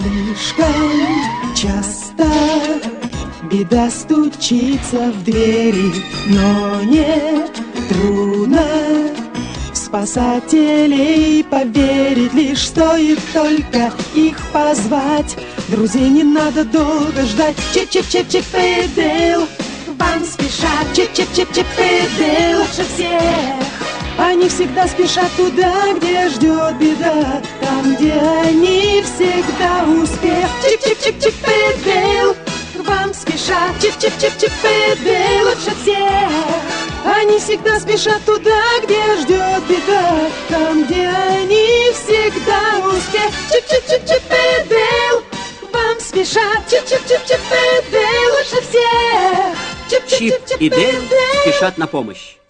Слишком часто беда стучится в двери, но не трудно в спасателей поверить. Лишь стоит только их позвать, друзей не надо долго ждать. Чип-чип-чип-чип-чип-пи-дейл, вам спешат. Чип-чип-чип-чип-пи-дейл, лучше всех. Они всегда спешат туда, где ждет беда, там, где они всегда успех. Чип-чип-чип-чип-пи-дейл, вам спешат. Чип-чип-чип-чип-пи-дейл, лучше всех. Они всегда спешат туда, где ждет беда, там, где они всегда успех. Чип-чип-чип-чип-пи-дейл, вам спешат. Чип-чип-чип-чип-пи-дейл, лучше всех. Чип и Дейл спешат на помощь.